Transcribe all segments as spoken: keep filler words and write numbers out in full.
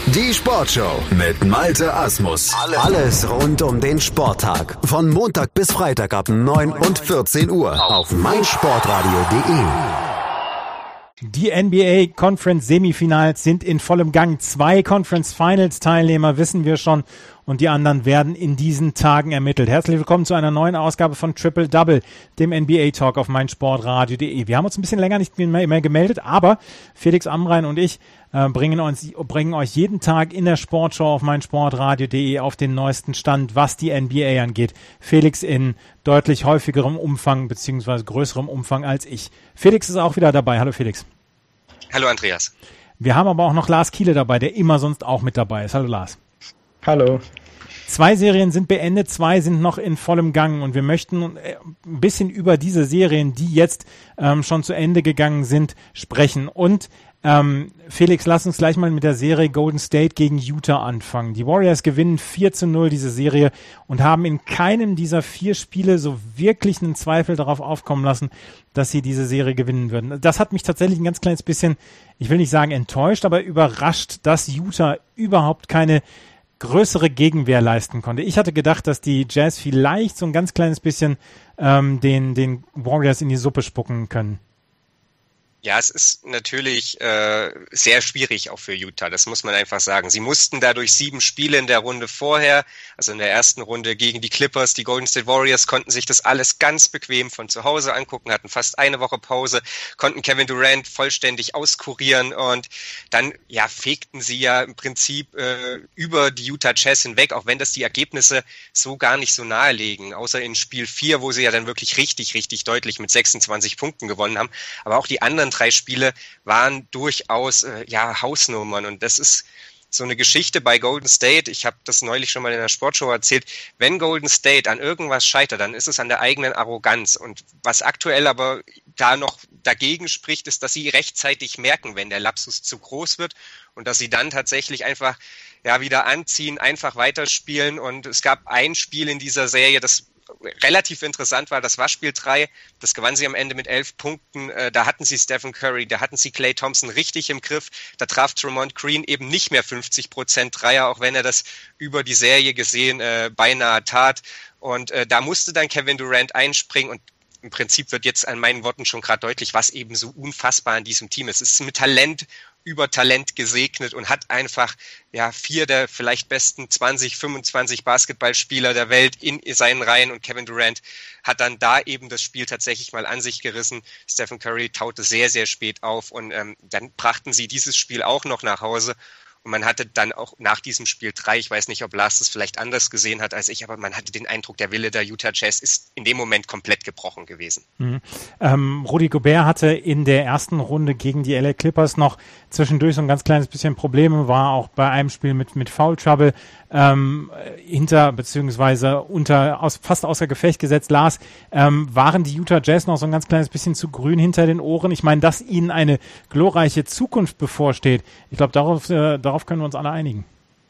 Die Sportshow mit Malte Asmus. Alles rund um den Sporttag. Von Montag bis Freitag ab neun und vierzehn Uhr auf meinsportradio punkt de. Die N B A Conference Semifinals sind in vollem Gang. Zwei Conference Finals Teilnehmer wissen wir schon und die anderen werden in diesen Tagen ermittelt. Herzlich willkommen zu einer neuen Ausgabe von Triple Double, dem N B A Talk auf meinsportradio punkt de. Wir haben uns ein bisschen länger nicht mehr, mehr gemeldet, aber Felix Amrain und ich äh, bringen, uns, bringen euch jeden Tag in der Sportshow auf meinsportradio punkt de auf den neuesten Stand, was die N B A angeht. Felix in deutlich häufigerem Umfang bzw. größerem Umfang als ich. Felix ist auch wieder dabei. Hallo Felix. Hallo Andreas. Wir haben aber auch noch Lars Kiele dabei, der immer sonst auch mit dabei ist. Hallo Lars. Hallo. Zwei Serien sind beendet, zwei sind noch in vollem Gang und wir möchten ein bisschen über diese Serien, die jetzt ähm, schon zu Ende gegangen sind, sprechen. Und ähm, Felix, lass uns gleich mal mit der Serie Golden State gegen Utah anfangen. Die Warriors gewinnen vier zu null diese Serie und haben in keinem dieser vier Spiele so wirklich einen Zweifel darauf aufkommen lassen, dass sie diese Serie gewinnen würden. Das hat mich tatsächlich ein ganz kleines bisschen, ich will nicht sagen enttäuscht, aber überrascht, dass Utah überhaupt keine größere Gegenwehr leisten konnte. Ich hatte gedacht, dass die Jazz vielleicht so ein ganz kleines bisschen ähm, den, den Warriors in die Suppe spucken können. Ja, es ist natürlich äh, sehr schwierig auch für Utah, das muss man einfach sagen. Sie mussten dadurch sieben Spiele in der Runde vorher, also in der ersten Runde gegen die Clippers, die Golden State Warriors konnten sich das alles ganz bequem von zu Hause angucken, hatten fast eine Woche Pause, konnten Kevin Durant vollständig auskurieren und dann ja fegten sie ja im Prinzip äh, über die Utah Jazz hinweg, auch wenn das die Ergebnisse so gar nicht so nahelegen, außer in Spiel vier, wo sie ja dann wirklich richtig, richtig deutlich mit sechsundzwanzig Punkten gewonnen haben, aber auch die anderen drei Spiele waren durchaus äh, ja Hausnummern und das ist so eine Geschichte bei Golden State. Ich habe das neulich schon mal in der Sportshow erzählt. Wenn Golden State an irgendwas scheitert, dann ist es an der eigenen Arroganz und was aktuell aber da noch dagegen spricht, ist, dass sie rechtzeitig merken, wenn der Lapsus zu groß wird und dass sie dann tatsächlich einfach ja wieder anziehen, einfach weiterspielen und es gab ein Spiel in dieser Serie, das relativ interessant war, das war Spiel drei, das gewann sie am Ende mit elf Punkten, äh, da hatten sie Stephen Curry, da hatten sie Klay Thompson richtig im Griff, da traf Draymond Green eben nicht mehr fünfzig Prozent Dreier, auch wenn er das über die Serie gesehen äh, beinahe tat und äh, da musste dann Kevin Durant einspringen und im Prinzip wird jetzt an meinen Worten schon gerade deutlich, was eben so unfassbar an diesem Team ist. Es ist mit Talent über Talent gesegnet und hat einfach ja vier der vielleicht besten zwanzig, fünfundzwanzig Basketballspieler der Welt in seinen Reihen und Kevin Durant hat dann da eben das Spiel tatsächlich mal an sich gerissen. Stephen Curry taute sehr, sehr spät auf und ähm, dann brachten sie dieses Spiel auch noch nach Hause. Und man hatte dann auch nach diesem Spiel drei, ich weiß nicht, ob Lars das vielleicht anders gesehen hat als ich, aber man hatte den Eindruck, der Wille der Utah Jazz ist in dem Moment komplett gebrochen gewesen. Mhm. Ähm, Rudy Gobert hatte in der ersten Runde gegen die L A Clippers noch zwischendurch so ein ganz kleines bisschen Probleme, war auch bei einem Spiel mit, mit Foul Trouble ähm, hinter, beziehungsweise unter, aus, fast außer Gefecht gesetzt. Lars, ähm, waren die Utah Jazz noch so ein ganz kleines bisschen zu grün hinter den Ohren? Ich meine, dass ihnen eine glorreiche Zukunft bevorsteht. Ich glaube, darauf, äh, darauf können wir uns alle einigen.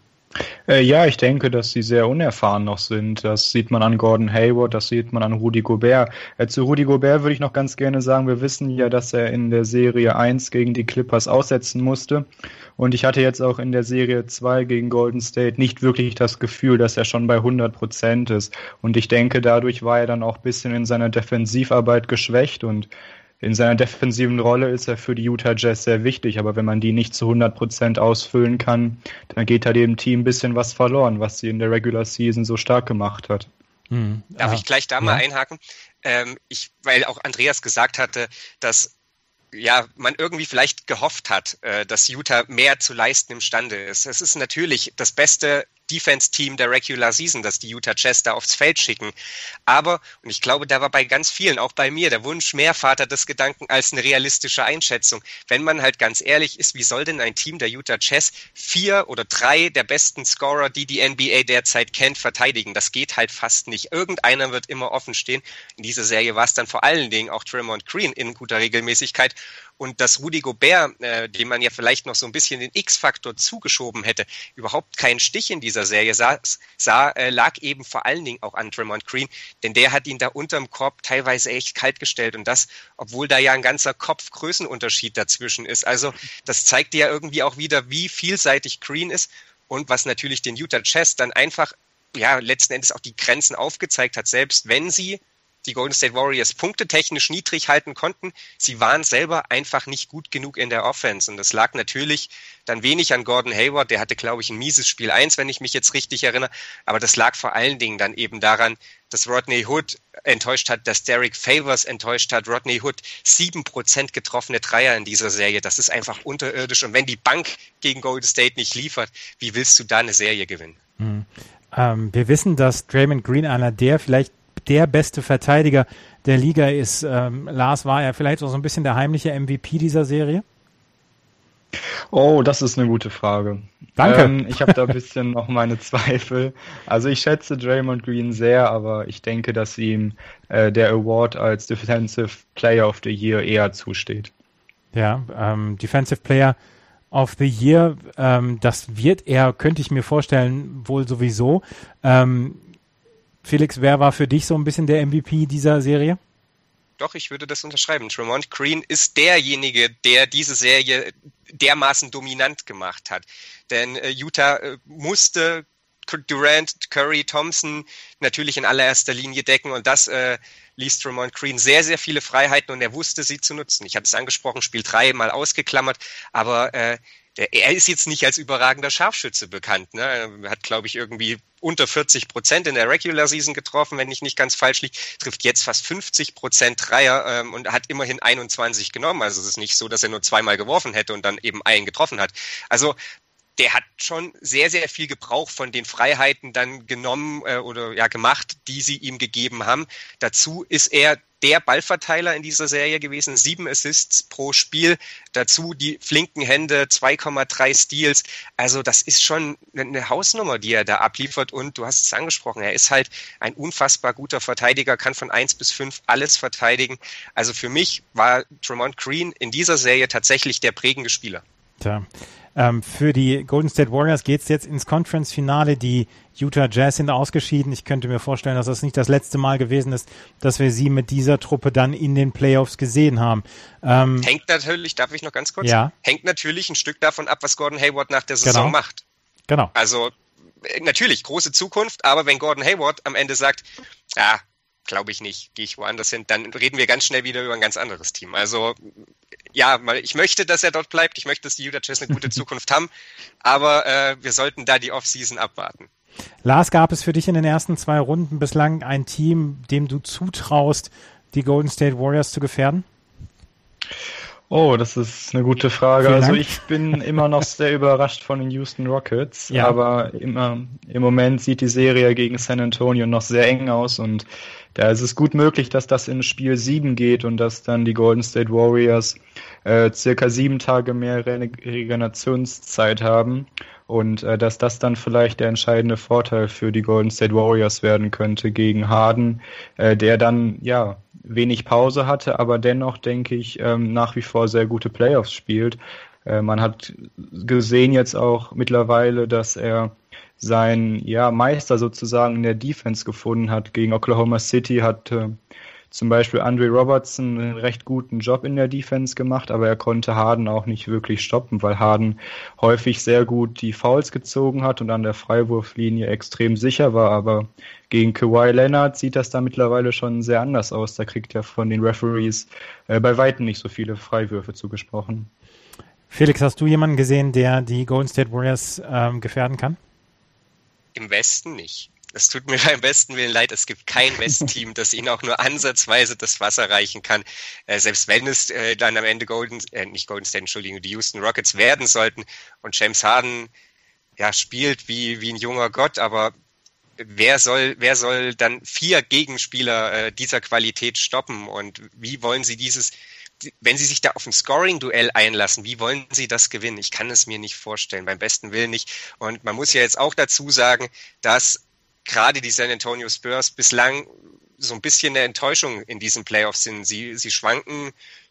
Äh, ja, ich denke, dass sie sehr unerfahren noch sind. Das sieht man an Gordon Hayward, das sieht man an Rudy Gobert. Äh, zu Rudy Gobert würde ich noch ganz gerne sagen, wir wissen ja, dass er in der Serie eins gegen die Clippers aussetzen musste. Und ich hatte jetzt auch in der Serie zwei gegen Golden State nicht wirklich das Gefühl, dass er schon bei hundert Prozent ist. Und ich denke, dadurch war er dann auch ein bisschen in seiner Defensivarbeit geschwächt und in seiner defensiven Rolle ist er für die Utah Jazz sehr wichtig, aber wenn man die nicht zu hundert Prozent ausfüllen kann, dann geht da dem Team ein bisschen was verloren, was sie in der Regular Season so stark gemacht hat. Hm. Darf ah, ich gleich da ja. mal einhaken? Ähm, ich, weil auch Andreas gesagt hatte, dass ja, man irgendwie vielleicht gehofft hat, äh, dass Utah mehr zu leisten imstande ist. Es ist natürlich das beste Defense-Team der Regular Season, das die Utah Jazz da aufs Feld schicken. Aber, und ich glaube, da war bei ganz vielen, auch bei mir, der Wunsch mehr Vater des Gedanken als eine realistische Einschätzung. Wenn man halt ganz ehrlich ist, wie soll denn ein Team der Utah Jazz vier oder drei der besten Scorer, die die N B A derzeit kennt, verteidigen? Das geht halt fast nicht. Irgendeiner wird immer offen stehen. In dieser Serie war es dann vor allen Dingen auch Draymond Green in guter Regelmäßigkeit. und dass Rudy Gobert, äh, dem man ja vielleicht noch so ein bisschen den X-Faktor zugeschoben hätte, überhaupt keinen Stich in dieser Serie sah, sah äh, lag eben vor allen Dingen auch an Draymond Green, denn der hat ihn da unterm Korb teilweise echt kalt gestellt und das, obwohl da ja ein ganzer Kopf-Größenunterschied dazwischen ist. Also das zeigt ja irgendwie auch wieder, wie vielseitig Green ist und was natürlich den Utah Jazz dann einfach, ja, letzten Endes auch die Grenzen aufgezeigt hat, selbst wenn sie die Golden State Warriors punktetechnisch niedrig halten konnten. Sie waren selber einfach nicht gut genug in der Offense und das lag natürlich dann wenig an Gordon Hayward, der hatte, glaube ich, ein mieses Spiel eins, wenn ich mich jetzt richtig erinnere, aber das lag vor allen Dingen dann eben daran, dass Rodney Hood enttäuscht hat, dass Derek Favors enttäuscht hat. Rodney Hood sieben Prozent getroffene Dreier in dieser Serie, das ist einfach unterirdisch und wenn die Bank gegen Golden State nicht liefert, wie willst du da eine Serie gewinnen? Hm. Ähm, wir wissen, dass Draymond Green einer der vielleicht der beste Verteidiger der Liga ist. Ähm, Lars, war er vielleicht auch so ein bisschen der heimliche M V P dieser Serie? Oh, das ist eine gute Frage. Danke. Ähm, ich habe da ein bisschen noch meine Zweifel. Also ich schätze Draymond Green sehr, aber ich denke, dass ihm äh, der Award als Defensive Player of the Year eher zusteht. Ja, ähm, Defensive Player of the Year, ähm, das wird er, könnte ich mir vorstellen, wohl sowieso. Ähm, Felix, wer war für dich so ein bisschen der M V P dieser Serie? Doch, ich würde das unterschreiben. Draymond Green ist derjenige, der diese Serie dermaßen dominant gemacht hat. Denn äh, Utah äh, musste Durant, Curry, Thompson natürlich in allererster Linie decken und das äh, ließ Draymond Green sehr, sehr viele Freiheiten und er wusste sie zu nutzen. Ich hatte es angesprochen, Spiel drei mal ausgeklammert, aber äh, der, er ist jetzt nicht als überragender Scharfschütze bekannt. Ne? Er hat, glaube ich, irgendwie unter vierzig Prozent in der Regular Season getroffen, wenn ich nicht ganz falsch liege, trifft jetzt fast fünfzig Prozent Dreier ähm, und hat immerhin einundzwanzig genommen. Also es ist nicht so, dass er nur zweimal geworfen hätte und dann eben einen getroffen hat. Also der hat schon sehr, sehr viel Gebrauch von den Freiheiten dann genommen äh, oder ja gemacht, die sie ihm gegeben haben. Dazu ist er der Ballverteiler in dieser Serie gewesen, sieben Assists pro Spiel, dazu die flinken Hände, zwei Komma drei Steals, also das ist schon eine Hausnummer, die er da abliefert und du hast es angesprochen, er ist halt ein unfassbar guter Verteidiger, kann von eins bis fünf alles verteidigen, also für mich war Draymond Green in dieser Serie tatsächlich der prägende Spieler. Tja. Ähm, für die Golden State Warriors geht es jetzt ins Conference-Finale. Die Utah Jazz sind ausgeschieden. Ich könnte mir vorstellen, dass das nicht das letzte Mal gewesen ist, dass wir sie mit dieser Truppe dann in den Playoffs gesehen haben. Ähm, hängt natürlich, darf ich noch ganz kurz? Ja. Hängt natürlich ein Stück davon ab, was Gordon Hayward nach der Saison genau. macht. Genau. Also natürlich, große Zukunft, aber wenn Gordon Hayward am Ende sagt, ja, glaube ich nicht, gehe ich woanders hin, dann reden wir ganz schnell wieder über ein ganz anderes Team. Also ja, ich möchte, dass er dort bleibt, ich möchte, dass die Utah Jazz eine gute Zukunft haben, aber äh, wir sollten da die Offseason abwarten. Lars, gab es für dich in den ersten zwei Runden bislang ein Team, dem du zutraust, die Golden State Warriors zu gefährden? Oh, das ist eine gute Frage. Vielen also Dank. ich bin immer noch sehr überrascht von den Houston Rockets, ja. aber immer, im Moment sieht die Serie gegen San Antonio noch sehr eng aus und da ist es gut möglich, dass das in Spiel sieben geht und dass dann die Golden State Warriors äh, circa sieben Tage mehr Re- Regenerationszeit haben und äh, dass das dann vielleicht der entscheidende Vorteil für die Golden State Warriors werden könnte gegen Harden, äh, der dann ja wenig Pause hatte, aber dennoch, denke ich, ähm, nach wie vor sehr gute Playoffs spielt. Äh, man hat gesehen jetzt auch mittlerweile, dass er sein ja, Meister sozusagen in der Defense gefunden hat. Gegen Oklahoma City hat äh, zum Beispiel Andre Robertson einen recht guten Job in der Defense gemacht, aber er konnte Harden auch nicht wirklich stoppen, weil Harden häufig sehr gut die Fouls gezogen hat und an der Freiwurflinie extrem sicher war, aber gegen Kawhi Leonard sieht das da mittlerweile schon sehr anders aus. Da kriegt er von den Referees äh, bei Weitem nicht so viele Freiwürfe zugesprochen. Felix, hast du jemanden gesehen, der die Golden State Warriors ähm, gefährden kann? Im Westen nicht. Es tut mir beim besten Willen leid, es gibt kein Westteam, das ihnen auch nur ansatzweise das Wasser reichen kann. Äh, selbst wenn es äh, dann am Ende Golden, äh, nicht Golden State, Entschuldigung, die Houston Rockets werden sollten und James Harden ja spielt wie, wie ein junger Gott, aber wer soll, wer soll dann vier Gegenspieler äh, dieser Qualität stoppen und wie wollen sie dieses, wenn sie sich da auf ein Scoring-Duell einlassen, wie wollen sie das gewinnen? Ich kann es mir nicht vorstellen, beim besten Willen nicht. Und man muss ja jetzt auch dazu sagen, dass gerade die San Antonio Spurs bislang so ein bisschen eine Enttäuschung in diesen Playoffs sind. Sie, sie schwanken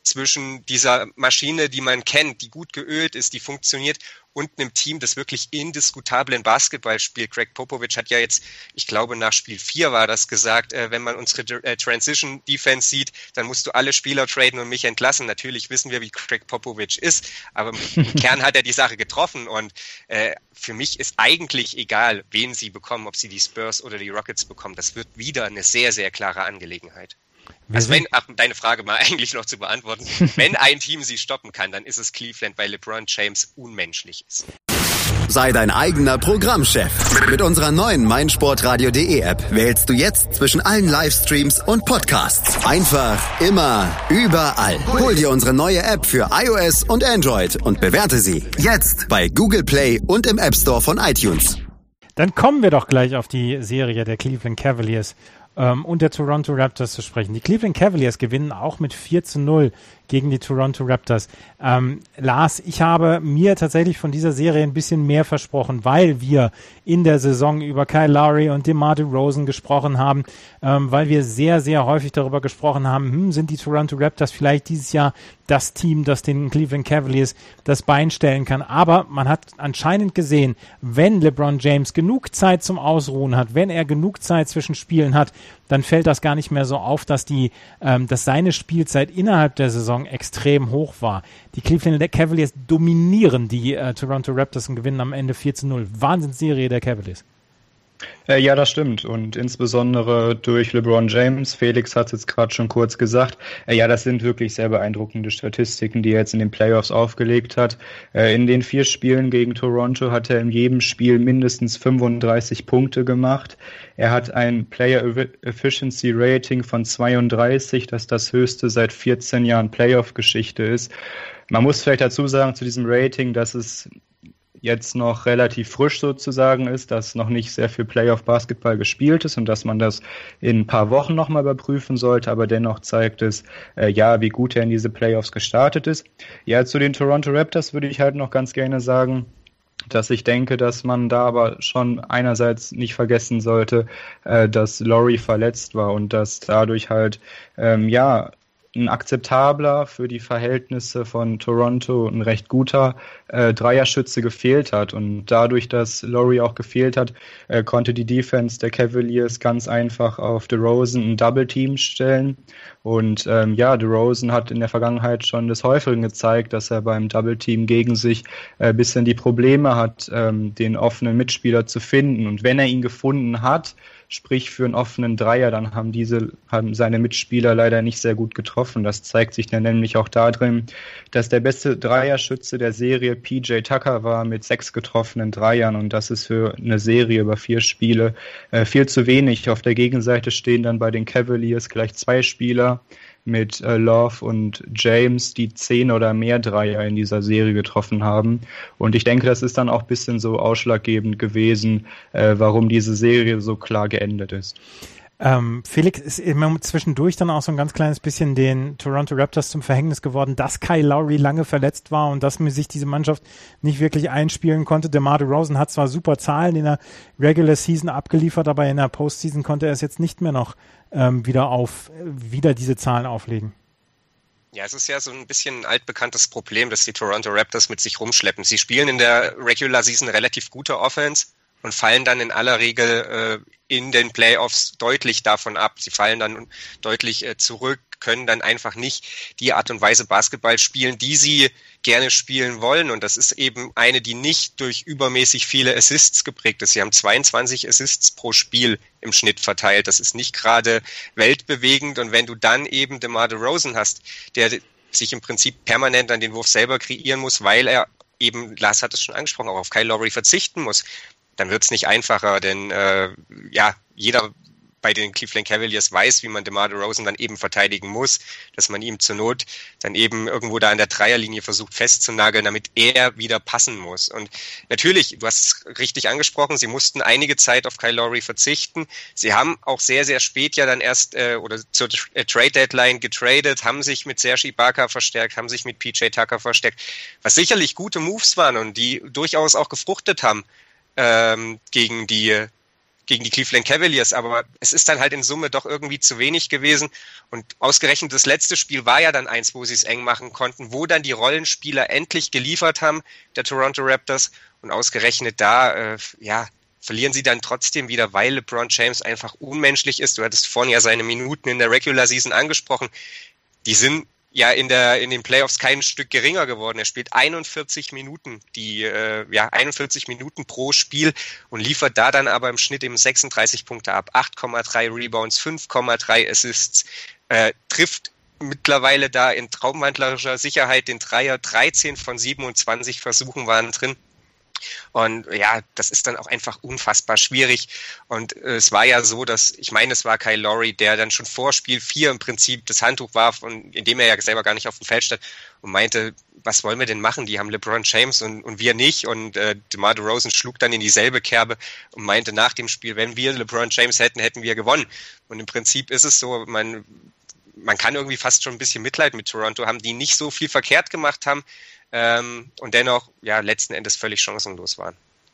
zwischen dieser Maschine, die man kennt, die gut geölt ist, die funktioniert, und einem Team, das wirklich indiskutablen Basketball spielt. Greg Popovich hat ja jetzt, ich glaube nach Spiel vier war das gesagt, äh, wenn man unsere äh, Transition Defense sieht, dann musst du alle Spieler traden und mich entlassen. Natürlich wissen wir, wie Greg Popovich ist, aber im Kern hat er die Sache getroffen, und äh, für mich ist eigentlich egal, wen sie bekommen, ob sie die Spurs oder die Rockets bekommen. Das wird wieder eine sehr, sehr klare Angelegenheit. Wir also wenn, ach, deine Frage mal eigentlich noch zu beantworten, wenn ein Team sie stoppen kann, dann ist es Cleveland, weil LeBron James unmenschlich ist. Sei dein eigener Programmchef. Mit unserer neuen meinsportradio punkt de App wählst du jetzt zwischen allen Livestreams und Podcasts. Einfach, immer, überall. Hol dir unsere neue App für iOS und Android und bewerte sie jetzt bei Google Play und im App Store von iTunes. Dann kommen wir doch gleich auf die Serie der Cleveland Cavaliers ähm, und der Toronto Raptors zu sprechen. Die Cleveland Cavaliers gewinnen auch mit vier zu null gegen die Toronto Raptors. Ähm, Lars, ich habe mir tatsächlich von dieser Serie ein bisschen mehr versprochen, weil wir in der Saison über Kyle Lowry und DeMar DeRozan gesprochen haben, ähm, weil wir sehr, sehr häufig darüber gesprochen haben, hm, sind die Toronto Raptors vielleicht dieses Jahr das Team, das den Cleveland Cavaliers das Bein stellen kann. Aber man hat anscheinend gesehen, wenn LeBron James genug Zeit zum Ausruhen hat, wenn er genug Zeit zwischen Spielen hat, dann fällt das gar nicht mehr so auf, dass die, ähm, dass seine Spielzeit innerhalb der Saison extrem hoch war. Die Cleveland Cavaliers dominieren die äh, Toronto Raptors und gewinnen am Ende vier zu null. Wahnsinnsserie der Cavaliers. Äh, ja, das stimmt. Und insbesondere durch LeBron James. Felix hat es jetzt gerade schon kurz gesagt. Äh, ja, das sind wirklich sehr beeindruckende Statistiken, die er jetzt in den Playoffs aufgelegt hat. Äh, in den vier Spielen gegen Toronto hat er in jedem Spiel mindestens fünfunddreißig Punkte gemacht. Er hat ein Player Efficiency Rating von zweiunddreißig, das das höchste seit vierzehn Jahren Playoff-Geschichte ist. Man muss vielleicht dazu sagen zu diesem Rating, dass es jetzt noch relativ frisch sozusagen ist, dass noch nicht sehr viel Playoff-Basketball gespielt ist und dass man das in ein paar Wochen nochmal überprüfen sollte, aber dennoch zeigt es, äh, ja, wie gut er in diese Playoffs gestartet ist. Ja, zu den Toronto Raptors würde ich halt noch ganz gerne sagen, dass ich denke, dass man da aber schon einerseits nicht vergessen sollte, äh, dass Lowry verletzt war und dass dadurch halt, ähm, ja, ein akzeptabler, für die Verhältnisse von Toronto ein recht guter äh, Dreierschütze gefehlt hat. Und dadurch, dass Lowry auch gefehlt hat, äh, konnte die Defense der Cavaliers ganz einfach auf DeRozan ein Double-Team stellen. Und ähm, ja, DeRozan hat in der Vergangenheit schon des Häufigen gezeigt, dass er beim Double-Team gegen sich ein äh, bisschen die Probleme hat, ähm, den offenen Mitspieler zu finden. Und wenn er ihn gefunden hat, sprich für einen offenen Dreier, dann haben diese, haben seine Mitspieler leider nicht sehr gut getroffen. Das zeigt sich dann nämlich auch darin, dass der beste Dreierschütze der Serie P J Tucker war mit sechs getroffenen Dreiern, und das ist für eine Serie über vier Spiele äh, viel zu wenig. Auf der Gegenseite stehen dann bei den Cavaliers gleich zwei Spieler mit äh, Love und James, die zehn oder mehr Dreier in dieser Serie getroffen haben. Und ich denke, das ist dann auch ein bisschen so ausschlaggebend gewesen, äh, warum diese Serie so klar geendet ist. Ähm, Felix, ist immer zwischendurch dann auch so ein ganz kleines bisschen den Toronto Raptors zum Verhängnis geworden, dass Kyle Lowry lange verletzt war und dass sich diese Mannschaft nicht wirklich einspielen konnte. DeMar DeRozan hat zwar super Zahlen in der Regular Season abgeliefert, aber in der Postseason konnte er es jetzt nicht mehr noch ähm, wieder auf wieder diese Zahlen auflegen. Ja, es ist ja so ein bisschen ein altbekanntes Problem, das die Toronto Raptors mit sich rumschleppen. Sie spielen in der Regular Season relativ gute Offense und fallen dann in aller Regel äh, in den Playoffs deutlich davon ab. Sie fallen dann deutlich äh, zurück, können dann einfach nicht die Art und Weise Basketball spielen, die sie gerne spielen wollen. Und das ist eben eine, die nicht durch übermäßig viele Assists geprägt ist. Sie haben zweiundzwanzig Assists pro Spiel im Schnitt verteilt. Das ist nicht gerade weltbewegend. Und wenn du dann eben DeMar DeRozan hast, der sich im Prinzip permanent an den Wurf selber kreieren muss, weil er eben, Lars hat es schon angesprochen, auch auf Kyle Lowry verzichten muss, dann wird es nicht einfacher, denn äh, ja, jeder bei den Cleveland Cavaliers weiß, wie man DeMar DeRozan dann eben verteidigen muss, dass man ihm zur Not dann eben irgendwo da an der Dreierlinie versucht festzunageln, damit er wieder passen muss. Und natürlich, du hast es richtig angesprochen, sie mussten einige Zeit auf Kyle Lowry verzichten. Sie haben auch sehr, sehr spät ja dann erst äh, oder zur äh, Trade-Deadline getradet, haben sich mit Serge Ibaka verstärkt, haben sich mit P J Tucker verstärkt, was sicherlich gute Moves waren und die durchaus auch gefruchtet haben ähm, gegen die gegen die Cleveland Cavaliers, aber es ist dann halt in Summe doch irgendwie zu wenig gewesen und ausgerechnet das letzte Spiel war ja dann eins, wo sie es eng machen konnten, wo dann die Rollenspieler endlich geliefert haben, der Toronto Raptors, und ausgerechnet da, äh, ja, verlieren sie dann trotzdem wieder, weil LeBron James einfach unmenschlich ist. Du hattest vorhin ja seine Minuten in der Regular Season angesprochen, die sind ja in der in den Playoffs kein Stück geringer geworden. Er spielt einundvierzig Minuten, die äh, ja einundvierzig Minuten pro Spiel und liefert da dann aber im Schnitt eben sechsunddreißig Punkte ab, acht Komma drei Rebounds, fünf Komma drei Assists, äh, trifft mittlerweile da in traumwandlerischer Sicherheit den Dreier, dreizehn von siebenundzwanzig Versuchen waren drin. Und ja, das ist dann auch einfach unfassbar schwierig. Und äh, es war ja so, dass, ich meine, es war Kyle Lowry, der dann schon vor Spiel vier im Prinzip das Handtuch warf, und indem er ja selber gar nicht auf dem Feld stand und meinte, was wollen wir denn machen? Die haben LeBron James und, und wir nicht. Und äh, DeMar DeRozan schlug dann in dieselbe Kerbe und meinte nach dem Spiel, wenn wir LeBron James hätten, hätten wir gewonnen. Und im Prinzip ist es so, man, man kann irgendwie fast schon ein bisschen Mitleid mit Toronto haben, die nicht so viel verkehrt gemacht haben, Ähm, und dennoch ja letzten Endes völlig chancenlos waren.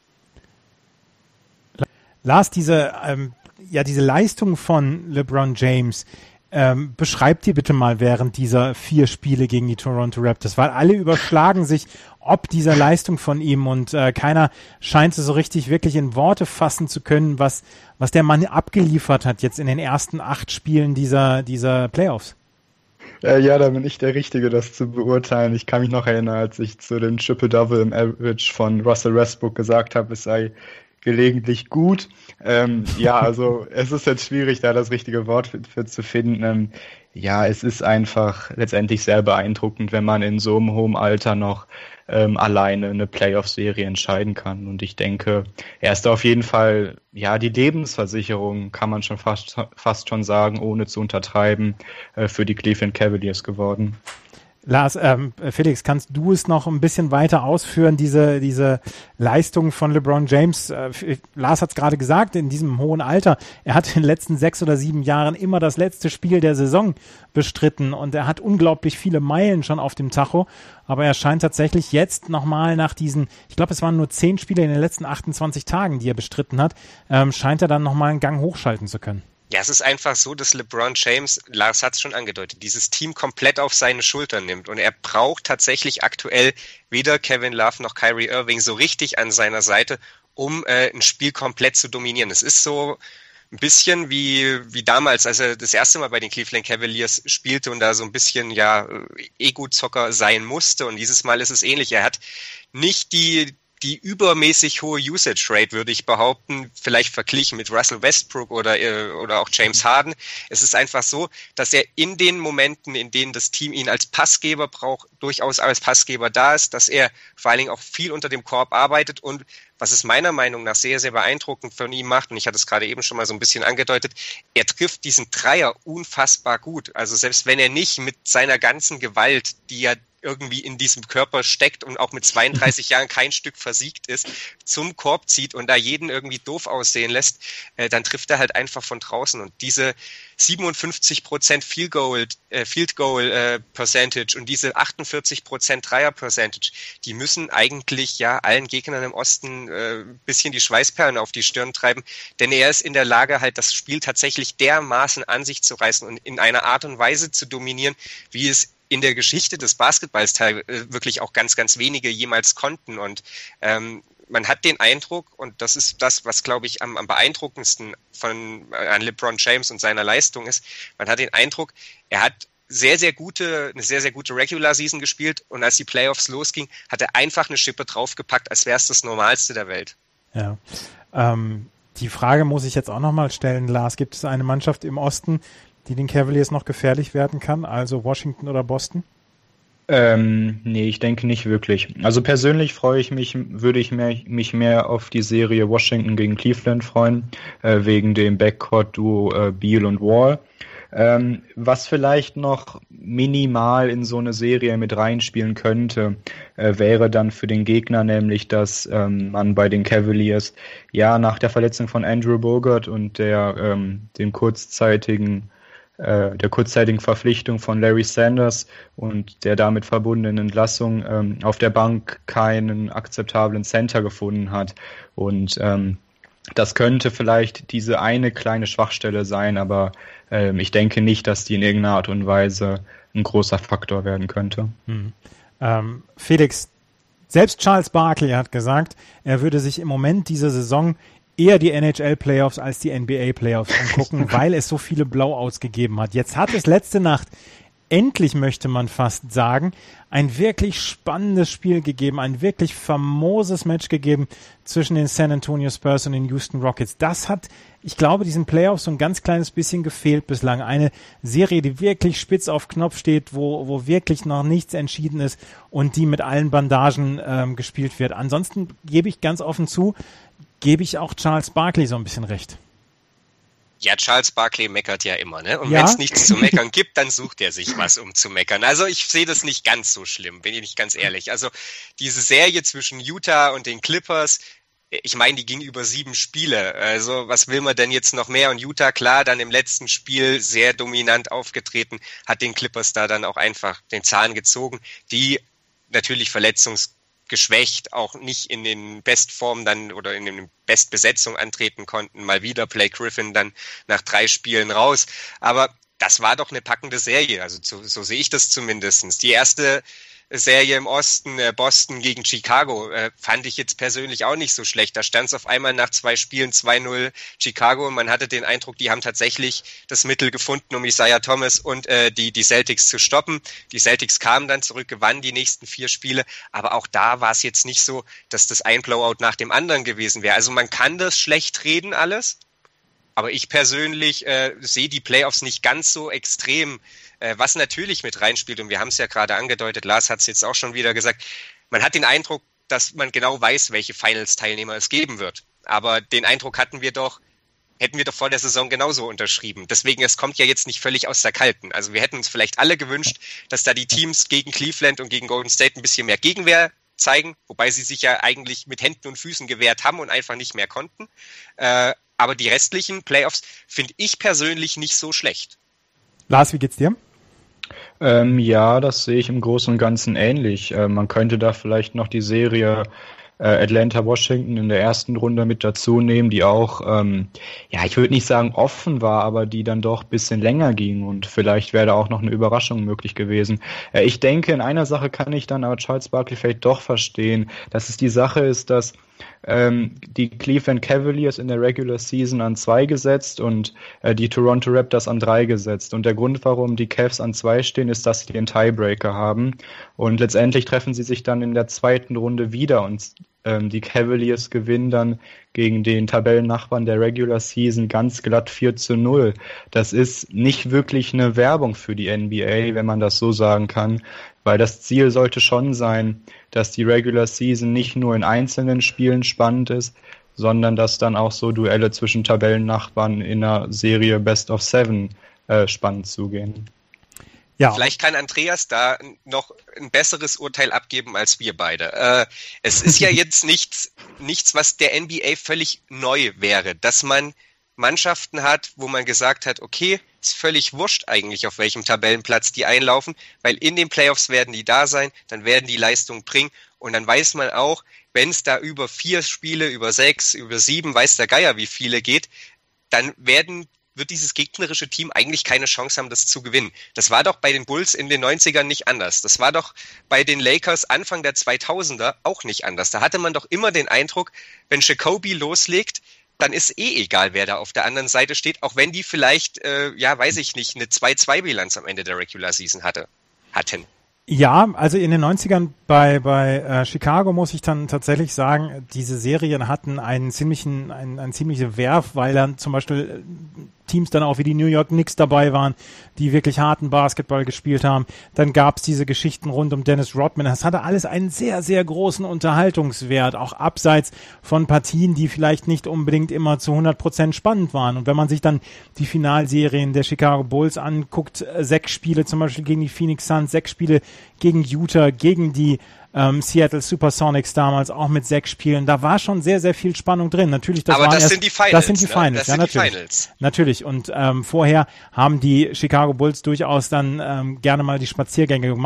Lars, diese ähm, ja diese Leistung von LeBron James, ähm, beschreib dir bitte mal während dieser vier Spiele gegen die Toronto Raptors, weil alle überschlagen sich ob dieser Leistung von ihm und äh, keiner scheint es so richtig wirklich in Worte fassen zu können, was was der Mann abgeliefert hat jetzt in den ersten acht Spielen dieser dieser Playoffs. Äh, ja, da bin ich der Richtige, das zu beurteilen. Ich kann mich noch erinnern, als ich zu dem Triple-Double im Average von Russell Westbrook gesagt habe, es sei gelegentlich gut. Ähm, ja, also es ist jetzt schwierig, da das richtige Wort für, für zu finden. Ähm, ja, es ist einfach letztendlich sehr beeindruckend, wenn man in so einem hohen Alter noch ähm, alleine eine Playoff-Serie entscheiden kann. Und ich denke, er ist auf jeden Fall, ja, die Lebensversicherung, kann man schon fast, fast schon sagen, ohne zu untertreiben, äh, für die Cleveland Cavaliers geworden. Lars, ähm, Felix, kannst du es noch ein bisschen weiter ausführen, diese diese Leistung von LeBron James? Äh, Lars hat es gerade gesagt, in diesem hohen Alter, er hat in den letzten sechs oder sieben Jahren immer das letzte Spiel der Saison bestritten und er hat unglaublich viele Meilen schon auf dem Tacho, aber er scheint tatsächlich jetzt nochmal nach diesen, ich glaube, es waren nur zehn Spiele in den letzten achtundzwanzig Tagen, die er bestritten hat, ähm, scheint er dann nochmal einen Gang hochschalten zu können. Ja, es ist einfach so, dass LeBron James, Lars hat es schon angedeutet, dieses Team komplett auf seine Schultern nimmt. Und er braucht tatsächlich aktuell weder Kevin Love noch Kyrie Irving so richtig an seiner Seite, um äh, ein Spiel komplett zu dominieren. Es ist so ein bisschen wie wie damals, als er das erste Mal bei den Cleveland Cavaliers spielte und da so ein bisschen ja Ego-Zocker sein musste. Und dieses Mal ist es ähnlich. Er hat nicht die die übermäßig hohe Usage Rate, würde ich behaupten, vielleicht verglichen mit Russell Westbrook oder oder auch James Harden. Es ist einfach so, dass er in den Momenten, in denen das Team ihn als Passgeber braucht, durchaus als Passgeber da ist, dass er vor allen Dingen auch viel unter dem Korb arbeitet und was es meiner Meinung nach sehr, sehr beeindruckend von ihm macht, und ich hatte es gerade eben schon mal so ein bisschen angedeutet, er trifft diesen Dreier unfassbar gut. Also selbst wenn er nicht mit seiner ganzen Gewalt, die er irgendwie in diesem Körper steckt und auch mit zweiunddreißig Jahren kein Stück versiegt ist, zum Korb zieht und da jeden irgendwie doof aussehen lässt, äh, dann trifft er halt einfach von draußen. Und diese siebenundfünfzig Prozent Field Goal, äh, Field Goal äh, Percentage und diese achtundvierzig Prozent Dreier Percentage, die müssen eigentlich ja allen Gegnern im Osten äh, ein bisschen die Schweißperlen auf die Stirn treiben, denn er ist in der Lage, halt das Spiel tatsächlich dermaßen an sich zu reißen und in einer Art und Weise zu dominieren, wie es in der Geschichte des Basketballs teil- wirklich auch ganz, ganz wenige jemals konnten. Und ähm, man hat den Eindruck, und das ist das, was, glaube ich, am, am beeindruckendsten von äh, an LeBron James und seiner Leistung ist, man hat den Eindruck, er hat sehr, sehr gute, eine sehr, sehr gute Regular Season gespielt und als die Playoffs losging, hat er einfach eine Schippe draufgepackt, als wäre es das Normalste der Welt. Ja, ähm, die Frage muss ich jetzt auch nochmal stellen, Lars, gibt es eine Mannschaft im Osten, die den Cavaliers noch gefährlich werden kann, also Washington oder Boston? Ähm, nee, ich denke nicht wirklich. Also persönlich freue ich mich, würde ich mehr, mich mehr auf die Serie Washington gegen Cleveland freuen, äh, wegen dem Backcourt-Duo äh, Beal und Wall. Ähm, was vielleicht noch minimal in so eine Serie mit reinspielen könnte, äh, wäre dann für den Gegner nämlich, dass ähm, man bei den Cavaliers ja nach der Verletzung von Andrew Bogut und der ähm, den kurzzeitigen der kurzzeitigen Verpflichtung von Larry Sanders und der damit verbundenen Entlassung ähm, auf der Bank keinen akzeptablen Center gefunden hat. Und ähm, das könnte vielleicht diese eine kleine Schwachstelle sein, aber ähm, ich denke nicht, dass die in irgendeiner Art und Weise ein großer Faktor werden könnte. Hm. Ähm, Felix, selbst Charles Barkley hat gesagt, er würde sich im Moment dieser Saison eher die N H L-Playoffs als die N B A-Playoffs angucken, weil es so viele Blowouts gegeben hat. Jetzt hat es letzte Nacht endlich, möchte man fast sagen, ein wirklich spannendes Spiel gegeben, ein wirklich famoses Match gegeben zwischen den San Antonio Spurs und den Houston Rockets. Das hat, ich glaube, diesen Playoffs so ein ganz kleines bisschen gefehlt bislang. Eine Serie, die wirklich spitz auf Knopf steht, wo, wo wirklich noch nichts entschieden ist und die mit allen Bandagen ähm, gespielt wird. Ansonsten gebe ich ganz offen zu, gebe ich auch Charles Barkley so ein bisschen recht. Ja, Charles Barkley meckert ja immer, ne? Und ja? wenn es nichts zu meckern gibt, dann sucht er sich was, um zu meckern. Also ich sehe das nicht ganz so schlimm, bin ich nicht ganz ehrlich. Also diese Serie zwischen Utah und den Clippers, ich meine, die ging über sieben Spiele. Also was will man denn jetzt noch mehr? Und Utah, klar, dann im letzten Spiel sehr dominant aufgetreten, hat den Clippers da dann auch einfach den Zahn gezogen, die natürlich verletzungs geschwächt, auch nicht in den Bestformen dann oder in den Bestbesetzung antreten konnten. Mal wieder Blake Griffin dann nach drei Spielen raus. Aber das war doch eine packende Serie. Also so, so sehe ich das zumindest. Die erste Serie im Osten, äh, Boston gegen Chicago, äh, fand ich jetzt persönlich auch nicht so schlecht. Da stand es auf einmal nach zwei Spielen zwei null Chicago und man hatte den Eindruck, die haben tatsächlich das Mittel gefunden, um Isaiah Thomas und äh, die, die Celtics zu stoppen. Die Celtics kamen dann zurück, gewannen die nächsten vier Spiele, aber auch da war es jetzt nicht so, dass das ein Blowout nach dem anderen gewesen wäre. Also man kann das schlecht reden alles, aber ich persönlich äh, sehe die Playoffs nicht ganz so extrem. Äh, was natürlich mit reinspielt, und wir haben es ja gerade angedeutet, Lars hat es jetzt auch schon wieder gesagt, man hat den Eindruck, dass man genau weiß, welche Finals-Teilnehmer es geben wird. Aber den Eindruck hatten wir doch, hätten wir doch vor der Saison genauso unterschrieben. Deswegen, es kommt ja jetzt nicht völlig aus der Kalten. Also wir hätten uns vielleicht alle gewünscht, dass da die Teams gegen Cleveland und gegen Golden State ein bisschen mehr Gegenwehr zeigen, wobei sie sich ja eigentlich mit Händen und Füßen gewehrt haben und einfach nicht mehr konnten. Äh, aber die restlichen Playoffs finde ich persönlich nicht so schlecht. Lars, wie geht's dir? Ähm, ja, das sehe ich im Großen und Ganzen ähnlich. Äh, man könnte da vielleicht noch die Serie äh, Atlanta-Washington in der ersten Runde mit dazu nehmen, die auch, ähm, ja, ich würde nicht sagen offen war, aber die dann doch ein bisschen länger ging und vielleicht wäre da auch noch eine Überraschung möglich gewesen. Äh, ich denke, in einer Sache kann ich dann aber Charles Barkley vielleicht doch verstehen, dass es die Sache ist, dass ähm, die Cleveland Cavaliers in der Regular Season an zwei gesetzt und äh, die Toronto Raptors an drei gesetzt. Und der Grund, warum die Cavs an zwei stehen, ist, dass sie den Tiebreaker haben. Und letztendlich treffen sie sich dann in der zweiten Runde wieder und ähm, die Cavaliers gewinnen dann gegen den Tabellennachbarn der Regular Season ganz glatt vier zu null. Das ist nicht wirklich eine Werbung für die N B A, wenn man das so sagen kann, weil das Ziel sollte schon sein, dass die Regular Season nicht nur in einzelnen Spielen spannend ist, sondern dass dann auch so Duelle zwischen Tabellennachbarn in einer Serie Best of Seven äh, spannend zugehen. Ja. Vielleicht kann Andreas da noch ein besseres Urteil abgeben als wir beide. Äh, es ist ja jetzt nichts, nichts, was der N B A völlig neu wäre, dass man Mannschaften hat, wo man gesagt hat, okay, ist völlig wurscht eigentlich, auf welchem Tabellenplatz die einlaufen, weil in den Playoffs werden die da sein, dann werden die Leistung bringen und dann weiß man auch, wenn es da über vier Spiele, über sechs, über sieben, weiß der Geier, wie viele geht, dann werden wird dieses gegnerische Team eigentlich keine Chance haben, das zu gewinnen. Das war doch bei den Bulls in den neunzigern nicht anders. Das war doch bei den Lakers Anfang der zweitausender auch nicht anders. Da hatte man doch immer den Eindruck, wenn Jacoby loslegt, dann ist eh egal, wer da auf der anderen Seite steht, auch wenn die vielleicht, äh, ja, weiß ich nicht, eine zwei zwei Bilanz am Ende der Regular Season hatte, hatten. Ja, also in den neunzigern bei bei äh, Chicago muss ich dann tatsächlich sagen, diese Serien hatten einen ziemlichen, einen, einen ziemliche Werf, weil dann zum Beispiel Teams dann auch wie die New York Knicks dabei waren, die wirklich harten Basketball gespielt haben. Dann gab's diese Geschichten rund um Dennis Rodman. Das hatte alles einen sehr, sehr großen Unterhaltungswert, auch abseits von Partien, die vielleicht nicht unbedingt immer zu hundert Prozent spannend waren. Und wenn man sich dann die Finalserien der Chicago Bulls anguckt, sechs Spiele zum Beispiel gegen die Phoenix Suns, sechs Spiele gegen Utah, gegen die ähm, Seattle Supersonics damals auch mit sechs Spielen. Da war schon sehr, sehr viel Spannung drin. Natürlich, das Aber waren das erst, sind die Finals. Das sind die ne? Finals, das ja, sind natürlich. Die Finals. Natürlich. Und ähm, vorher haben die Chicago Bulls durchaus dann ähm, gerne mal die Spaziergänge gemacht.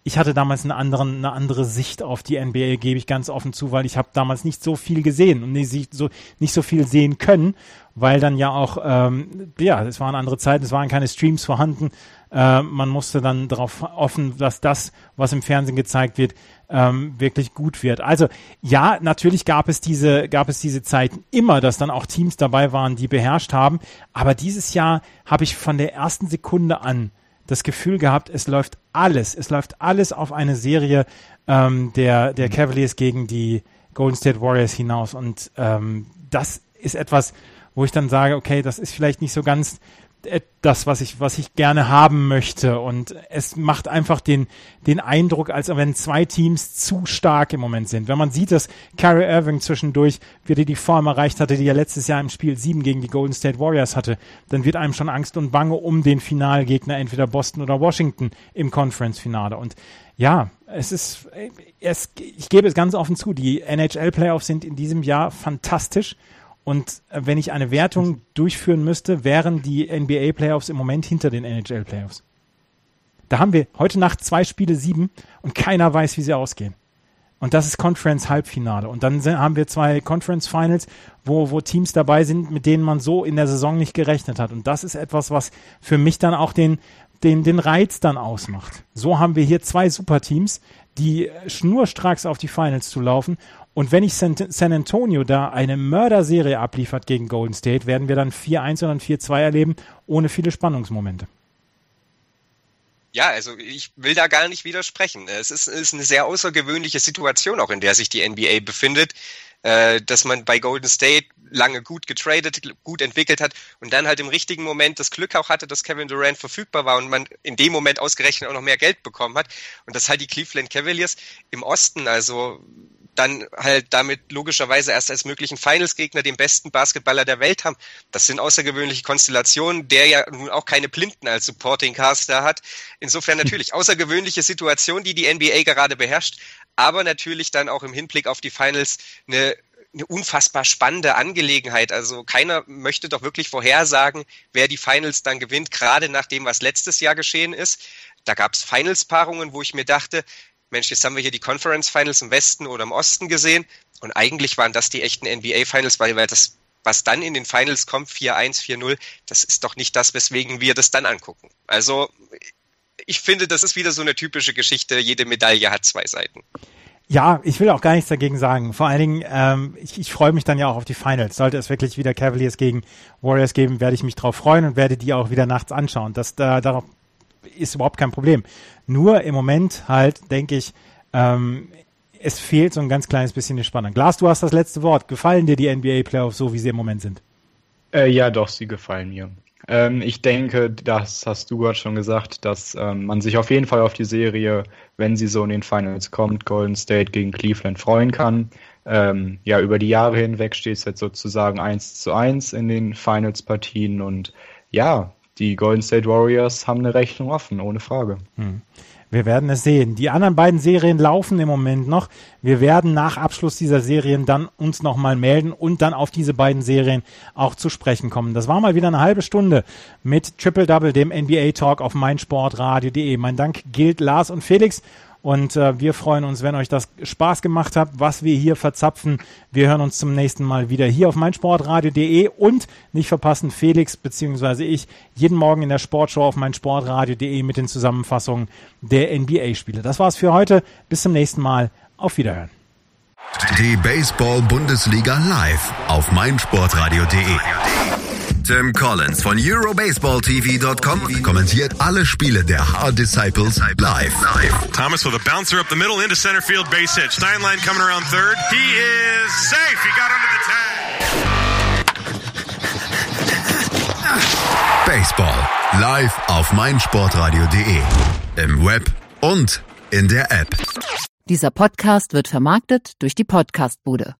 ich hatte damals eine, anderen, eine andere Sicht auf die N B A, gebe ich ganz offen zu, weil ich habe damals nicht so viel gesehen und nicht so, nicht so viel sehen können, weil dann ja auch, ähm, ja, es waren andere Zeiten, es waren keine Streams vorhanden. Äh, man musste dann darauf hoffen, dass das, was im Fernsehen gezeigt wird, ähm, wirklich gut wird. Also ja, natürlich gab es diese, gab es diese Zeiten immer, dass dann auch Teams dabei waren, die beherrscht haben. Aber dieses Jahr habe ich von der ersten Sekunde an das Gefühl gehabt, es läuft alles, es läuft alles auf eine Serie ähm, der, der Cavaliers gegen die Golden State Warriors hinaus. Und ähm, das ist etwas, wo ich dann sage, okay, das ist vielleicht nicht so ganz das, was ich, was ich gerne haben möchte. Und es macht einfach den, den Eindruck, als wenn zwei Teams zu stark im Moment sind. Wenn man sieht, dass Kyrie Irving zwischendurch wieder die Form erreicht hatte, die er letztes Jahr im Spiel sieben gegen die Golden State Warriors hatte, dann wird einem schon Angst und Bange um den Finalgegner, entweder Boston oder Washington im Conference-Finale. Und ja, es ist, es, ich gebe es ganz offen zu, die N H L-Playoffs sind in diesem Jahr fantastisch. Und wenn ich eine Wertung durchführen müsste, wären die N B A-Playoffs im Moment hinter den N H L-Playoffs. Da haben wir heute Nacht zwei Spiele sieben und keiner weiß, wie sie ausgehen. Und das ist Conference-Halbfinale. Und dann haben wir zwei Conference-Finals, wo, wo Teams dabei sind, mit denen man so in der Saison nicht gerechnet hat. Und das ist etwas, was für mich dann auch den, den, den Reiz dann ausmacht. So haben wir hier zwei Superteams, die schnurstracks auf die Finals zu laufen. Und wenn ich San, San Antonio da eine Mörderserie abliefert gegen Golden State, werden wir dann vier eins oder vier zwei erleben, ohne viele Spannungsmomente. Ja, also ich will da gar nicht widersprechen. Es ist, ist eine sehr außergewöhnliche Situation, auch in der sich die N B A befindet, äh, dass man bei Golden State lange gut getradet, gut entwickelt hat und dann halt im richtigen Moment das Glück auch hatte, dass Kevin Durant verfügbar war und man in dem Moment ausgerechnet auch noch mehr Geld bekommen hat. Und das halt die Cleveland Cavaliers im Osten, also dann halt damit logischerweise erst als möglichen Finals-Gegner den besten Basketballer der Welt haben. Das sind außergewöhnliche Konstellationen, der ja nun auch keine Blinden als Supporting Cast da hat. Insofern natürlich außergewöhnliche Situation, die die N B A gerade beherrscht, aber natürlich dann auch im Hinblick auf die Finals eine, eine unfassbar spannende Angelegenheit. Also keiner möchte doch wirklich vorhersagen, wer die Finals dann gewinnt, gerade nach dem, was letztes Jahr geschehen ist. Da gab es Finals-Paarungen, wo ich mir dachte, Mensch, jetzt haben wir hier die Conference Finals im Westen oder im Osten gesehen und eigentlich waren das die echten N B A Finals, weil, weil das, was dann in den Finals kommt, vier eins, vier null, das ist doch nicht das, weswegen wir das dann angucken. Also ich finde, das ist wieder so eine typische Geschichte, jede Medaille hat zwei Seiten. Ja, ich will auch gar nichts dagegen sagen. Vor allen Dingen, ähm, ich, ich freue mich dann ja auch auf die Finals. Sollte es wirklich wieder Cavaliers gegen Warriors geben, werde ich mich drauf freuen und werde die auch wieder nachts anschauen. Das, da, darauf ist überhaupt kein Problem. Nur im Moment halt, denke ich, ähm, es fehlt so ein ganz kleines bisschen die Spannung. Glas, du hast das letzte Wort. Gefallen dir die N B A-Playoffs so, wie sie im Moment sind? Äh, ja, doch, sie gefallen mir. Ähm, ich denke, das hast du gerade schon gesagt, dass ähm, man sich auf jeden Fall auf die Serie, wenn sie so in den Finals kommt, Golden State gegen Cleveland freuen kann. Ähm, ja, über die Jahre hinweg steht es jetzt sozusagen eins zu eins in den Finals-Partien und ja, die Golden State Warriors haben eine Rechnung offen, ohne Frage. Hm. Wir werden es sehen. Die anderen beiden Serien laufen im Moment noch. Wir werden nach Abschluss dieser Serien dann uns nochmal melden und dann auf diese beiden Serien auch zu sprechen kommen. Das war mal wieder eine halbe Stunde mit Triple Double, dem N B A-Talk auf meinsportradio punkt de. Mein Dank gilt Lars und Felix. Und äh, wir freuen uns, wenn euch das Spaß gemacht hat, was wir hier verzapfen. Wir hören uns zum nächsten Mal wieder hier auf meinsportradio punkt de und nicht verpassen, Felix bzw. ich jeden Morgen in der Sportshow auf meinsportradio punkt de mit den Zusammenfassungen der N B A-Spiele. Das war's für heute. Bis zum nächsten Mal. Auf Wiederhören. Die Baseball-Bundesliga live auf meinsportradio punkt de. Tim Collins von Eurobaseball T V Punkt com kommentiert alle Spiele der Hard Disciples live. Thomas with a bouncer up the middle into center field, base hit. Steinlein coming around third. He is safe. He got under the tag. Baseball live auf meinsportradio punkt de. Im Web und in der App. Dieser Podcast wird vermarktet durch die Podcastbude.